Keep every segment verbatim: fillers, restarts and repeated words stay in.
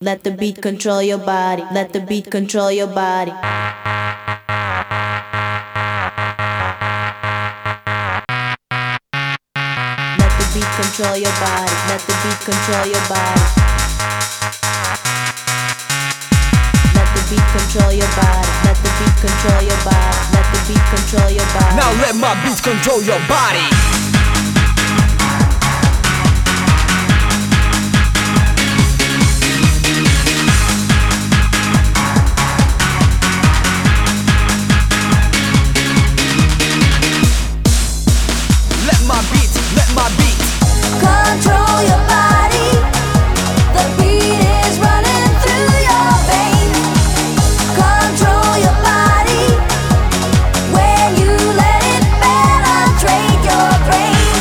Let the beat control your body. Let the beat control your body. Let the beat control your body. Let the beat control your body. Let the beat control your body. Let the beat control your body. Let the beat control your body. Now let my beats control your body. Control your body. The beat is running through your veins. Control your body. When you let it penetrate your brain.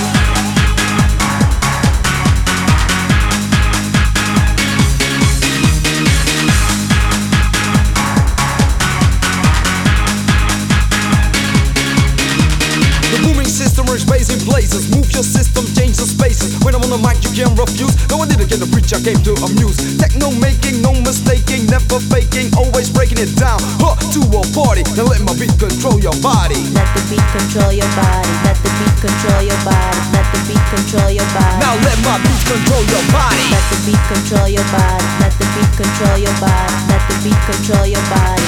The booming system works based in places. Move your system, change the spaces. When I'm on the mic you can't refuse. No, I didn't get to preach, I came to amuse. Techno making, no mistaking, never faking, always breaking it down. Huh, to a party, now let my beat control your body. Let the beat control your body. Let the beat control your body. Let the beat control your body. Now let my beat control your body. Let the beat control your body. Let the beat control your body. Let the beat control your body.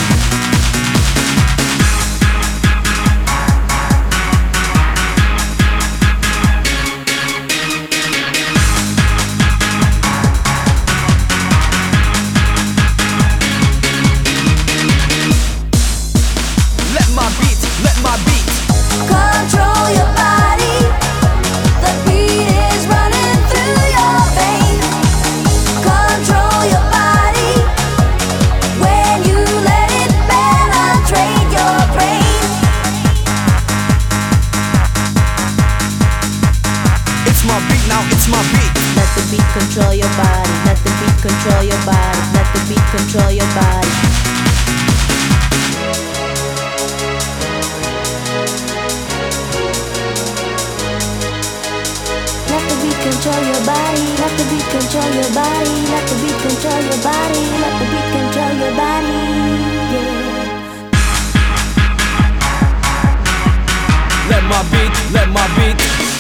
Control your body. The beat is running through your veins. Control your body. When you let it penetrate your brain. It's my beat now, it's my beat. Let the beat control your body. Let the beat control your body. Let the beat control your body. Let the beat control your body. Let the beat control your body. Let the beat control your body. Let the beat control your body. Yeah. Let my beat, let my beat.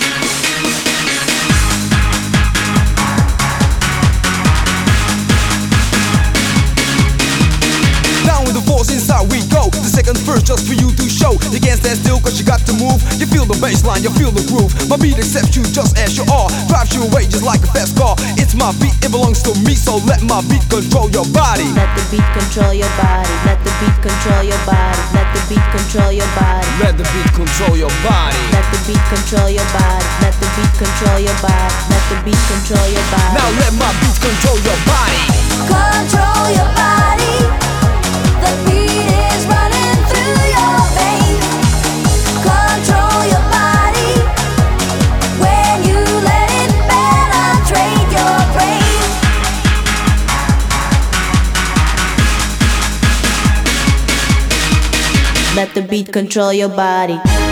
Down with the force, inside we go. The second verse just for you to show. You can't stand still cause you got to move. You feel the bassline, you feel the groove. My beat accepts you just as you are. Drives you away just like a fast car. It's my beat, it belongs to me. So let my beat control your body. Let the beat control your body. Let the beat control your body. Let the beat control your body. Let the beat control your body. Let the beat control your body. Let the beat control your body. Let the beat control your body. Now let my beat control your body. Control your body. The beat is running through your veins. Control your body. When you let it penetrate your brain. Let the beat control your body.